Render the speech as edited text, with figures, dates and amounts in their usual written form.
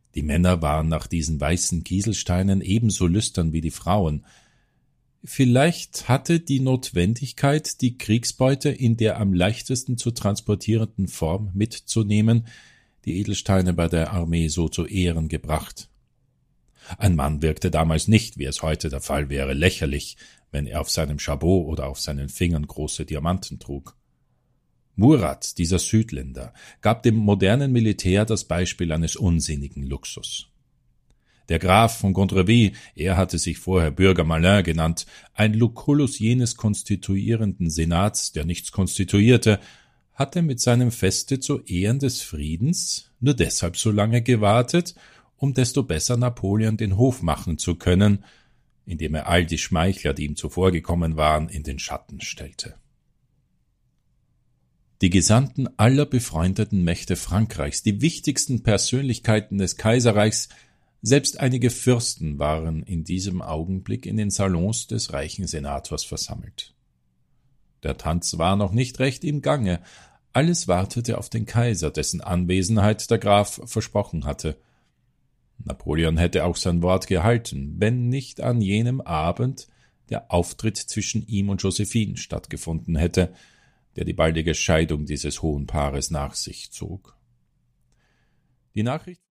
Die Männer waren nach diesen weißen Kieselsteinen ebenso lüstern wie die Frauen. Vielleicht hatte die Notwendigkeit, die Kriegsbeute in der am leichtesten zu transportierenden Form mitzunehmen, die Edelsteine bei der Armee so zu Ehren gebracht. Ein Mann wirkte damals nicht, wie es heute der Fall wäre, lächerlich, wenn er auf seinem Jabot oder auf seinen Fingern große Diamanten trug. Murat, dieser Südländer, gab dem modernen Militär das Beispiel eines unsinnigen Luxus. Der Graf von Gondrevy, er hatte sich vorher Bürger Malin genannt, ein Lucullus jenes konstituierenden Senats, der nichts konstituierte, hatte mit seinem Feste zu Ehren des Friedens nur deshalb so lange gewartet, um desto besser Napoleon den Hof machen zu können, indem er all die Schmeichler, die ihm zuvorgekommen waren, in den Schatten stellte. Die Gesandten aller befreundeten Mächte Frankreichs, die wichtigsten Persönlichkeiten des Kaiserreichs, selbst einige Fürsten waren in diesem Augenblick in den Salons des reichen Senators versammelt. Der Tanz war noch nicht recht im Gange, alles wartete auf den Kaiser, dessen Anwesenheit der Graf versprochen hatte. Napoleon hätte auch sein Wort gehalten, wenn nicht an jenem Abend der Auftritt zwischen ihm und Josephine stattgefunden hätte, der die baldige Scheidung dieses hohen Paares nach sich zog. Die Nachricht